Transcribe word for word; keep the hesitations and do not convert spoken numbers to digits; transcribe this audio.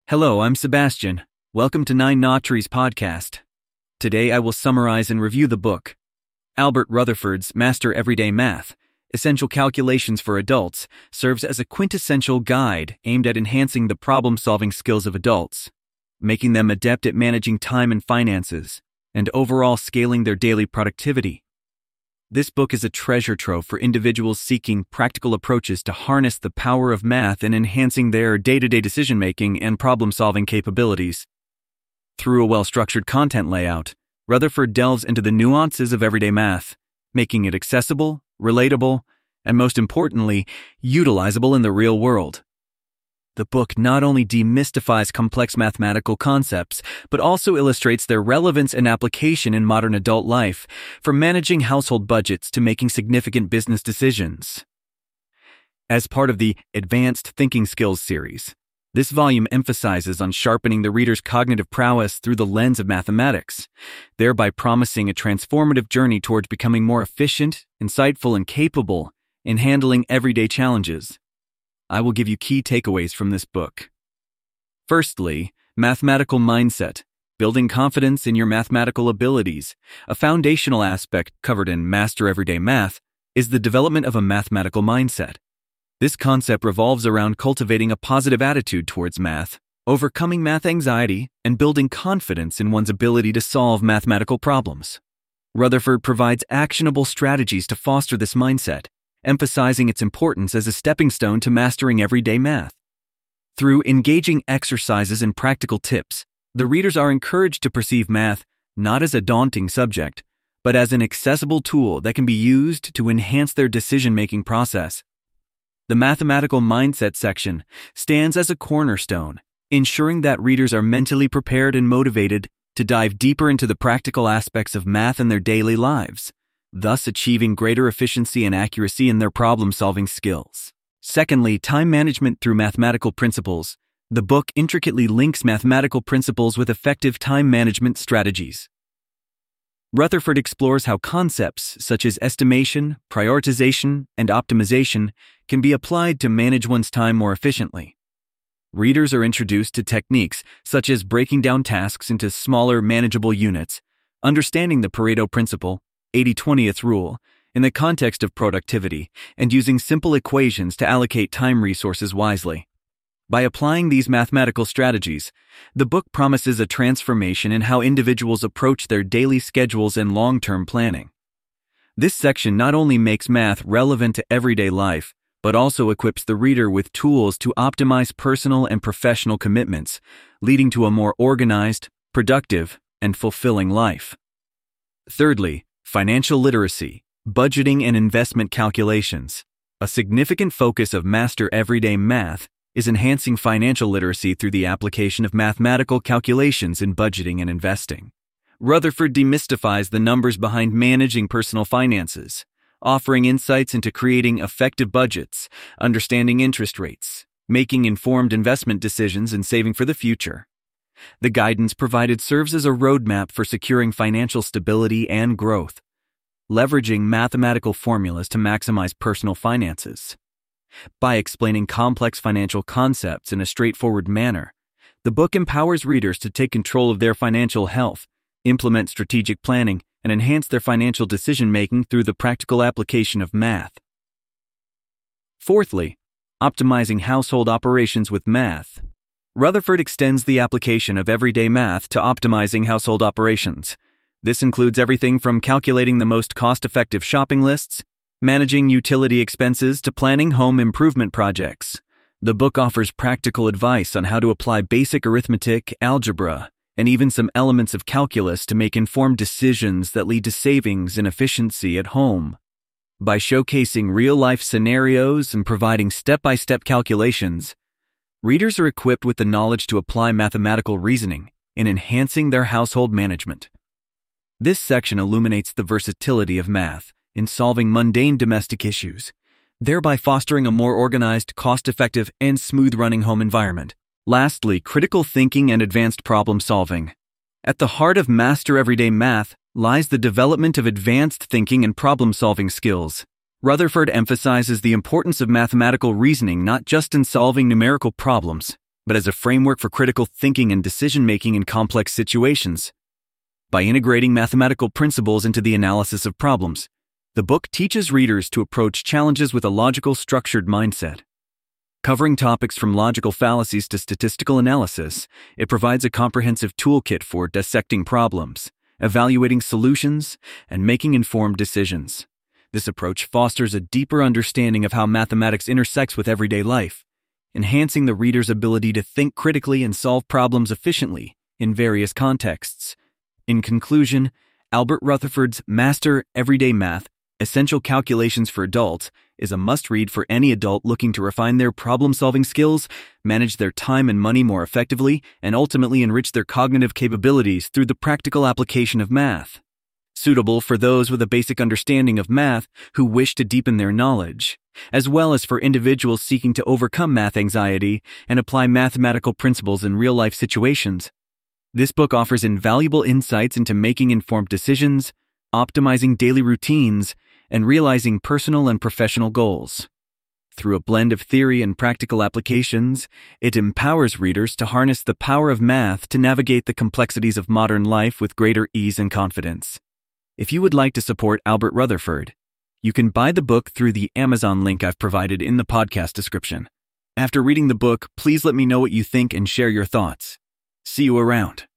Hello, I'm Sebastian. Welcome to Nine Nautries podcast. Today I will summarize and review the book, Albert Rutherford's Master Everyday Math, Essential Calculations for Adults, serves as a quintessential guide aimed at enhancing the problem-solving skills of adults, making them adept at managing time and finances, and overall scaling their daily productivity. This book is a treasure trove for individuals seeking practical approaches to harness the power of math in enhancing their day-to-day decision-making and problem-solving capabilities. Through a well-structured content layout, Rutherford delves into the nuances of everyday math, making it accessible, relatable, and most importantly, utilizable in the real world. The book not only demystifies complex mathematical concepts, but also illustrates their relevance and application in modern adult life, from managing household budgets to making significant business decisions. As part of the Advanced Thinking Skills series, this volume emphasizes on sharpening the reader's cognitive prowess through the lens of mathematics, thereby promising a transformative journey towards becoming more efficient, insightful, and capable in handling everyday challenges. I will give you key takeaways from this book. Firstly, mathematical mindset, building confidence in your mathematical abilities. A foundational aspect covered in Master Everyday Math is the development of a mathematical mindset. This concept revolves around cultivating a positive attitude towards math, overcoming math anxiety, and building confidence in one's ability to solve mathematical problems. Rutherford provides actionable strategies to foster this mindset, emphasizing its importance as a stepping stone to mastering everyday math. Through engaging exercises and practical tips, the readers are encouraged to perceive math not as a daunting subject, but as an accessible tool that can be used to enhance their decision-making process. The mathematical mindset section stands as a cornerstone, ensuring that readers are mentally prepared and motivated to dive deeper into the practical aspects of math in their daily lives, thus achieving greater efficiency and accuracy in their problem-solving skills. Secondly, time management through mathematical principles. The book intricately links mathematical principles with effective time management strategies. Rutherford explores how concepts such as estimation, prioritization, and optimization can be applied to manage one's time more efficiently. Readers are introduced to techniques such as breaking down tasks into smaller, manageable units, understanding the Pareto principle, eighty twenty rule, in the context of productivity, and using simple equations to allocate time resources wisely. By applying these mathematical strategies, the book promises a transformation in how individuals approach their daily schedules and long-term planning. This section not only makes math relevant to everyday life, but also equips the reader with tools to optimize personal and professional commitments, leading to a more organized, productive, and fulfilling life. Thirdly, financial literacy, budgeting and investment calculations. A significant focus of Master Everyday Math is enhancing financial literacy through the application of mathematical calculations in budgeting and investing. Rutherford demystifies the numbers behind managing personal finances, offering insights into creating effective budgets, understanding interest rates, making informed investment decisions, and saving for the future. The guidance provided serves as a roadmap for securing financial stability and growth, leveraging mathematical formulas to maximize personal finances. By explaining complex financial concepts in a straightforward manner, the book empowers readers to take control of their financial health, implement strategic planning, and enhance their financial decision-making through the practical application of math. Fourthly, optimizing household operations with math. Rutherford extends the application of everyday math to optimizing household operations. This includes everything from calculating the most cost-effective shopping lists, managing utility expenses, to planning home improvement projects. The book offers practical advice on how to apply basic arithmetic, algebra, and even some elements of calculus to make informed decisions that lead to savings and efficiency at home. By showcasing real-life scenarios and providing step-by-step calculations, readers are equipped with the knowledge to apply mathematical reasoning in enhancing their household management. This section illuminates the versatility of math in solving mundane domestic issues, thereby fostering a more organized, cost-effective, and smooth-running home environment. Lastly, critical thinking and advanced problem-solving. At the heart of Master Everyday Math lies the development of advanced thinking and problem-solving skills. Rutherford emphasizes the importance of mathematical reasoning not just in solving numerical problems, but as a framework for critical thinking and decision-making in complex situations. By integrating mathematical principles into the analysis of problems, the book teaches readers to approach challenges with a logical, structured mindset. Covering topics from logical fallacies to statistical analysis, it provides a comprehensive toolkit for dissecting problems, evaluating solutions, and making informed decisions. This approach fosters a deeper understanding of how mathematics intersects with everyday life, enhancing the reader's ability to think critically and solve problems efficiently in various contexts. In conclusion, Albert Rutherford's Master Everyday Math, Essential Calculations for Adults is a must-read for any adult looking to refine their problem-solving skills, manage their time and money more effectively, and ultimately enrich their cognitive capabilities through the practical application of math. Suitable for those with a basic understanding of math who wish to deepen their knowledge, as well as for individuals seeking to overcome math anxiety and apply mathematical principles in real-life situations. This book offers invaluable insights into making informed decisions, optimizing daily routines, and realizing personal and professional goals. Through a blend of theory and practical applications, it empowers readers to harness the power of math to navigate the complexities of modern life with greater ease and confidence. If you would like to support Albert Rutherford, you can buy the book through the Amazon link I've provided in the podcast description. After reading the book, please let me know what you think and share your thoughts. See you around.